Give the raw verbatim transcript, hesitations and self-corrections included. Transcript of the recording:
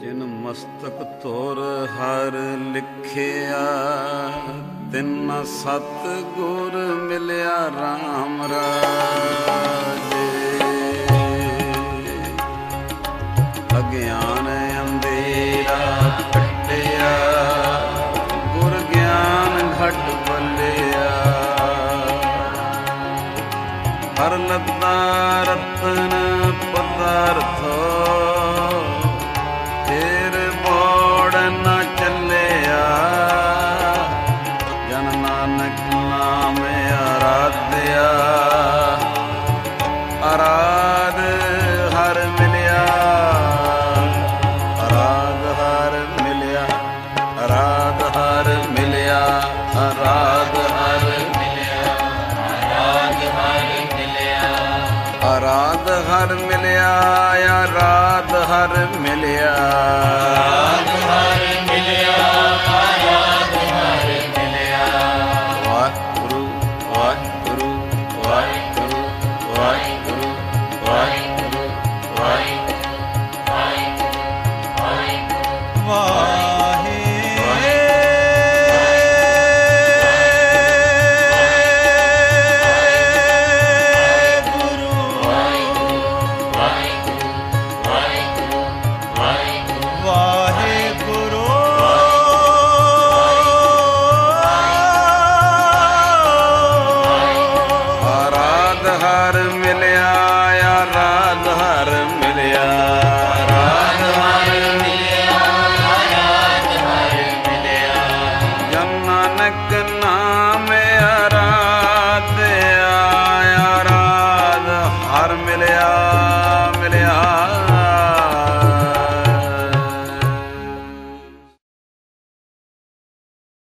ਜਿਨ ਮਸਤਕ ਤੁਰ ਹਰ ਲਿਖਿਆ, ਤਿਨ ਸਤ ਗੁਰ ਮਿਲਿਆ ਰਾਮ ਰਾਜੇ। ਅਗਿਆਨ ਅੰਧੇਰਾ ਕੱਟਿਆ, ਗੁਰ ਗਿਆਨ ਘਟ ਬੱਲਿਆ। ਹਰ ਲੱਤਾ ਰਤਨ ਪਦਾਰਥ, ਫੇਰ ਮੋੜ ਨਾ ਚੱਲਿਆ। ਜਨ ਨਾਨਕ ਨਾਮ ਆਰਾਧਿਆ, ਆਰਾਧ ਹਰ ਮਿਲਿਆ। ਆਰਾਧ ਹਰ ਮਿਲਿਆ, ਆਰਾਧ ਹਰ ਮਿਲਿਆ, ਆਰਾਧ ਹਰ ਮਿਲਿਆ, ਆਰਾਧ ਹਰ ਮਿਲਿਆ। ਆਰਾਧ ਹਰ ਮਿਲਿਆ, ਆਰਾਧ ਹਰ ਮਿਲਿਆ।